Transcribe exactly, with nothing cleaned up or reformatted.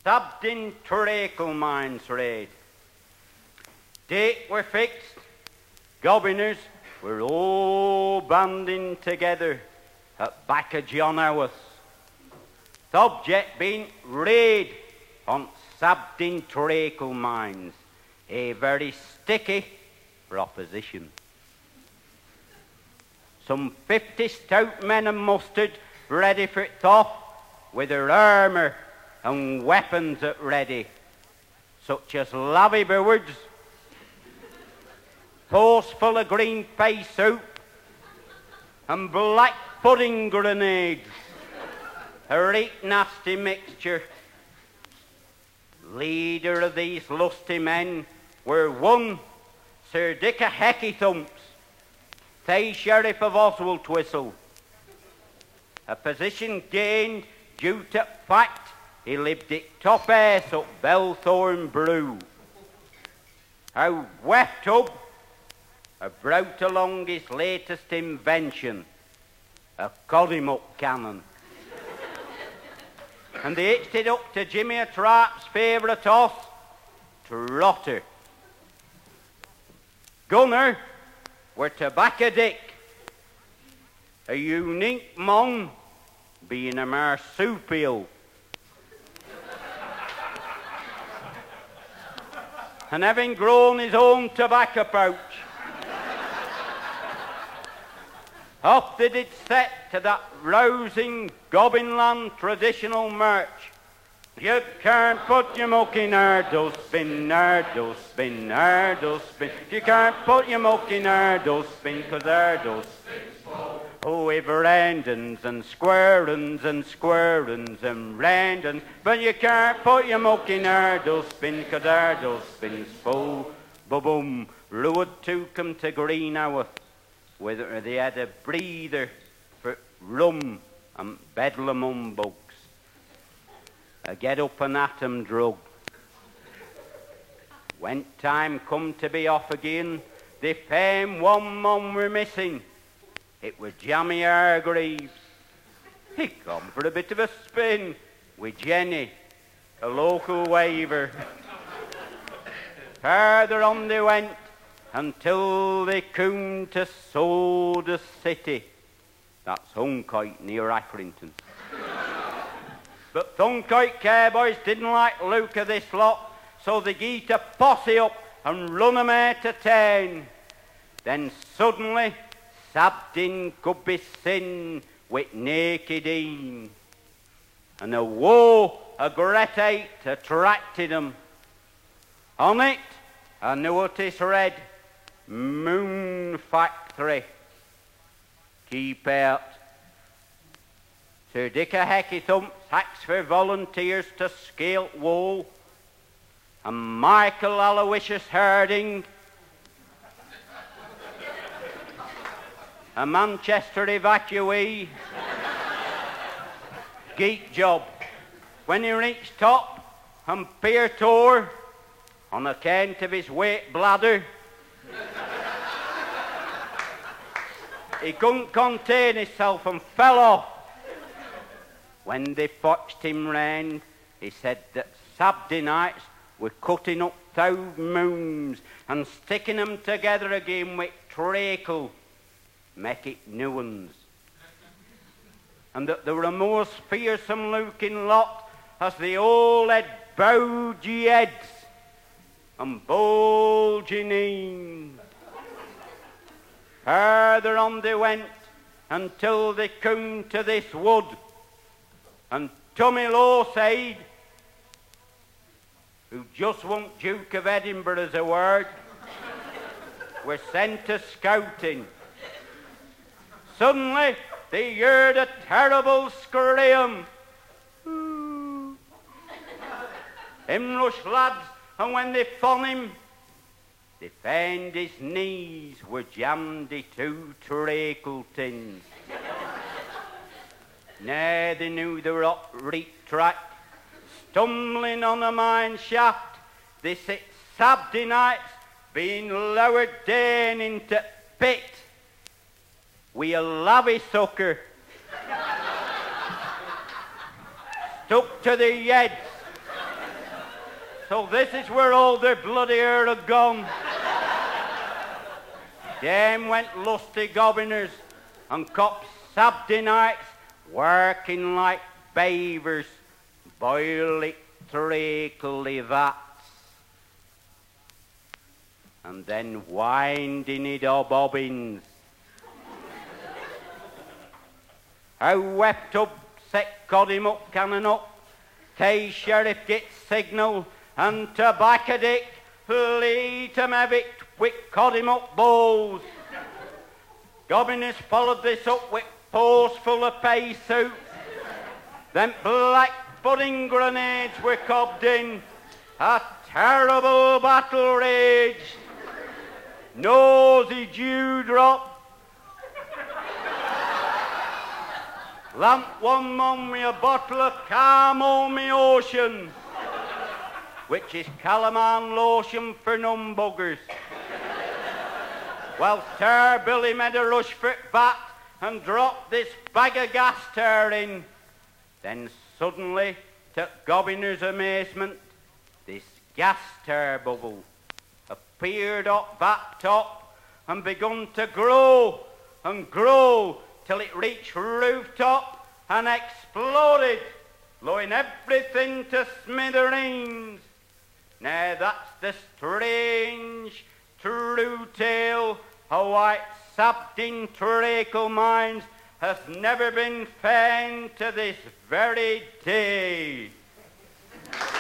Sabden Treacle Mines raid. Date were fixed, governors were all banding together at back of John Howarth. Subject being raid on Sabden Treacle Mines, a very sticky proposition. Some fifty stout men and mustard ready for it off, with their armour and weapons at ready, such as lavy boards, pots full of green pea soup, and black pudding grenades, a right nasty mixture. Leader of these lusty men were one Sir Dick a Hecky Thumps, Thay Sheriff of Oswaldtwistle, a position gained due to fact he lived at top ass up Belthorn Brew. How weft up, a brought along his latest invention, a cod-him-up cannon. And they hitched it up to Jimmy a Trap's favourite horse, Trotter. Gunner were Tobacco Dick, a unique mon being a marsupial. And having grown his own tobacco pouch, off they did set to that rousing Gobbinland traditional march. You can't put your muck in hurdle spin, hurdle spin, hurdle spin. You can't put your muck in hurdle spin, 'cause hurdle spin's full. Oh, we've randons and squarens and squarens and randons, but you can't put your muck in hurdle spin, 'cause hurdle spin's full. Ba-boom, Ruud took 'em to Greenhour, whether they had a breather for rum and bedlam humbugs. A get up and at 'em drug. When time come to be off again, they found one mum were missing. It was Jammy Hargreaves. He come for a bit of a spin with Jenny, a local waver. Further on they went until they come to Soda City. That's Hunkite near Accrington. But Thunkite cowboys didn't like the look of this lot, so they get a posse up and run 'em out of town. Then suddenly, Sabden could be seen with naked een, and a woe a great height attracted 'em. On it, a notice read, Moon Factory. Keep out. Sir Dick a Hecky Thumps hacks for volunteers to scale wall, and Michael Aloysius Harding, a Manchester evacuee, geek job. When he reached top and peer tore, on account of his weight bladder, he couldn't contain himself and fell off. When they fetched him round, he said that Sabdenites were cutting up two moons and sticking them together again with treacle, make it new ones. And that they were a most fearsome looking lot as they all had bowgy heads and bulging eens. Further on they went until they come to this wood, and Tommy Lawside, who just won't Duke of Edinburgh as a word, were sent to scouting. Suddenly they heard a terrible scream. Him rushed lads, and when they found him, they found his knees were jammed in two treacle tins. Now they knew they were up right track. Stumbling on a mine shaft, they sit Sabdenites being lowered down into pit with a lavy sucker stuck to their heads. So this is where all their bloody hair had gone. Them went lusty governors and cops Sabday nights working like beavers, boiling treacly vats, and then winding it up bobbins. How wept up, set cod him up, cannon up, Tay sheriff gets signal, and tobacco dick, lead him have it with cod him up balls. Governors followed this up with pours full of pay soup. Then black pudding grenades were cobbed in. A terrible battle raged. Nosy dewdrop. Lamp one mum with a bottle of Carmo me Ocean, which is calamine lotion for numb buggers. Whilst Ter Billy made a rush for it bat and dropped this bag of gas tar in. Then suddenly, to Governor's amazement, this gas tar bubble appeared up bat top and begun to grow and grow till it reached rooftop and exploded, blowing everything to smithereens. Now that's the strange, true tale how White Sabden treacle mines has never been found to this very day.